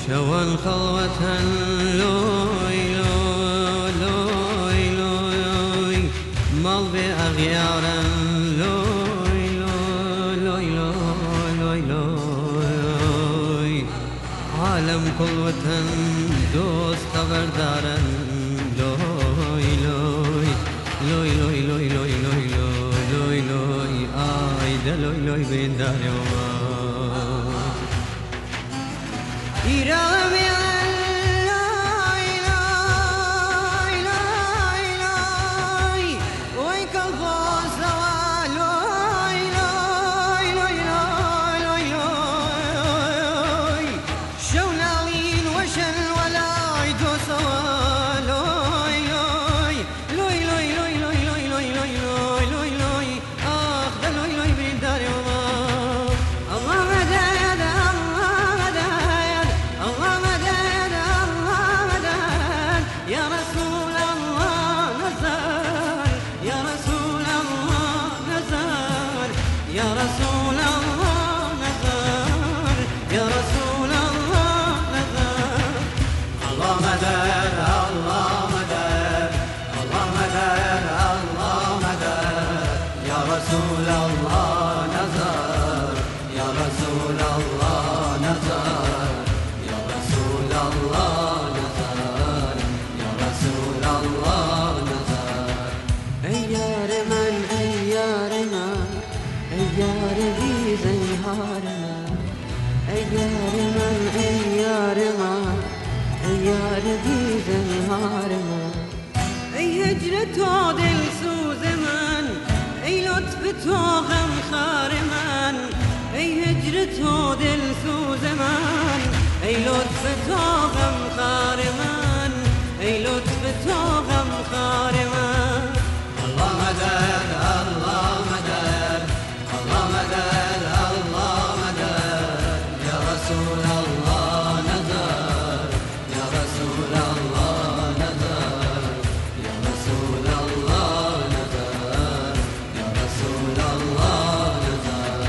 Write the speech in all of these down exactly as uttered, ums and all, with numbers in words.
شوان خلوة لوي لوي لوي مال بأغيارا لوي لوي لوي لوي عالم كل وطن دوست خبردارا لوي لوي لوي لوي لوي لوي لوي لوي لوي آي ده لوي لوي بين داري وما إيرامي يا رسول الله نزار يا رسول الله نزار الله مدد الله مدد الله مدد الله مدد يا رسول الله نزار يا رسول الله نزار يا رسول الله نزار يا رسول الله نزار أيار من أيار من أيار بي زيهارنا أيار من أيار ما أيار بي زيهارنا أي هجرة دل سوز من أي لطف تو غم خار من أي هجرة دل سوز من أي لطف تو غم خار من أي لطف تو غم خار من الله مدد الله مدد الله مدد الله مدد يا رسول الله نزار يا رسول الله نزار يا رسول الله نزار يا رسول الله نزار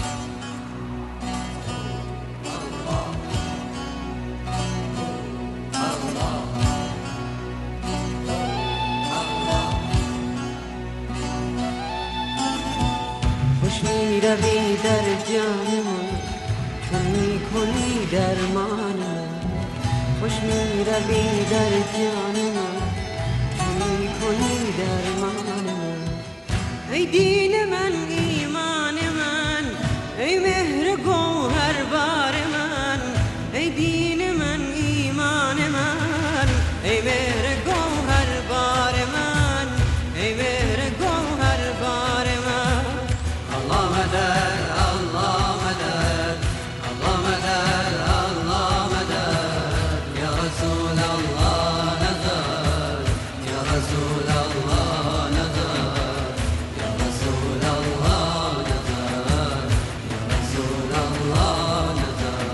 خوش می‌روی در جان من چون می‌کنی درمان من خوش می‌روی در جان من چون می‌کنی درمان من ای دین من ایمان من ای مهر گوهر بار من ای دین من ایمان من ای مهر گوهر بار من ای مهر گوهر بار من الله مدد الله مدد الله مدد الله مدد يا رسول الله نزار يا رسول الله نزار يا رسول الله نزار يا رسول الله نزار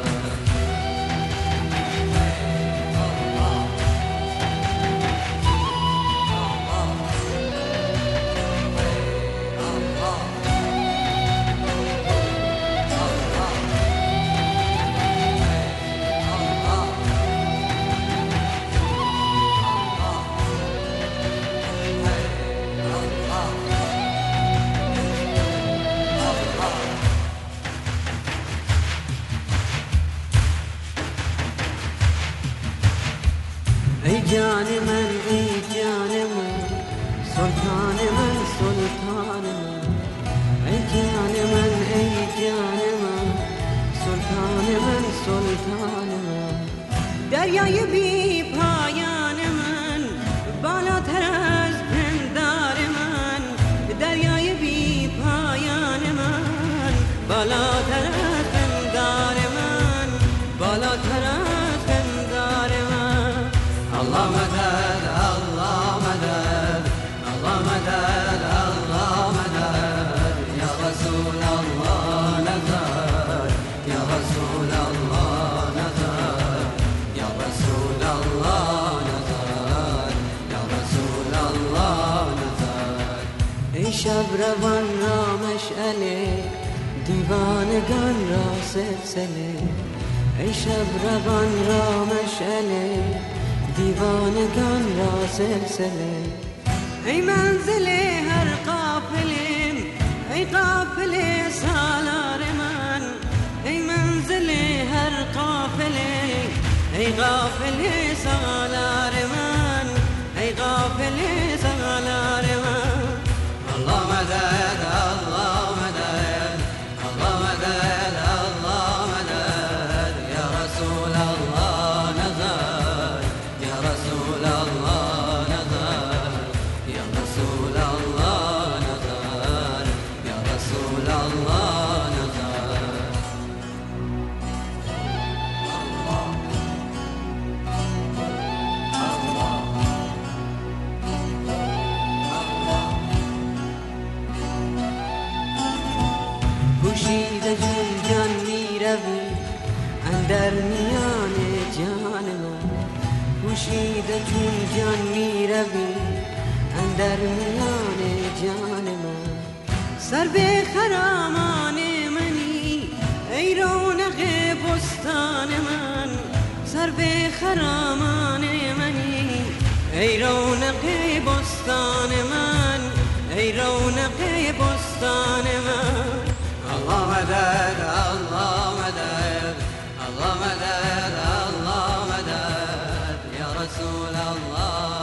ای جان من ای جان من سلطان من سلطان من ای جان من ای جان من سلطان من سلطان من دریای بی پایان من بالاتر از پندار من دریای بی پایان من بالاتر از پندار من بالاتر از پندار من الله مدد الله مدد الله مدد الله مدد يا رسول الله نزار يا رسول الله نزار يا رسول الله نزار يا رسول الله نزار ای شب روان را مشعله دیوانگان را سلسله ای شب روان را مشعله دیوانگان را سلسله ای منزل هر قافلیم ای قافله سالار من ای منزل هر قافله ای قافله سالار من ای قافله سالار من الله مدد الله مدد الله مدد الله مدد يا رسول الله نظر يا رسول الله نظر يا رسول الله نظر يا رسول الله نظر پوشیده جون جان می روی اندر میان جان من پوشیده جون جان می روی اندر میان جان من سر به خرامان منی ای رونق بستان من سر به خرامان منی ای رونق بستان من ای رونق بستان من الله مدد الله مدد الله مدد الله مدد يا رسول الله